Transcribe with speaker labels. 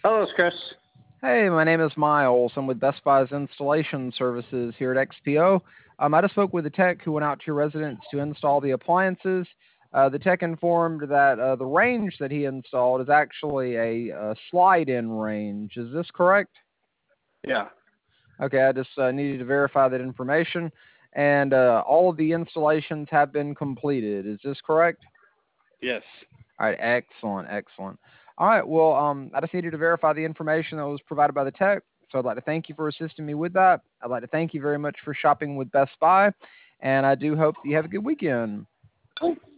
Speaker 1: Hello, it's Chris.
Speaker 2: Hey, my name is Miles. I'm with Best Buy's installation services here at XPO. I just spoke with a tech who went out to your residence to install the appliances. The tech informed that the range that he installed is actually a slide-in range. Is this correct?
Speaker 1: Yeah.
Speaker 2: Okay, I just needed to verify that information. And all of the installations have been completed. Is this correct?
Speaker 1: Yes.
Speaker 2: All right, excellent, excellent. All right, well, I just needed to verify the information that was provided by the tech, so I'd like to thank you for assisting me with that. I'd like to thank you very much for shopping with Best Buy, and I do hope that you have a good weekend.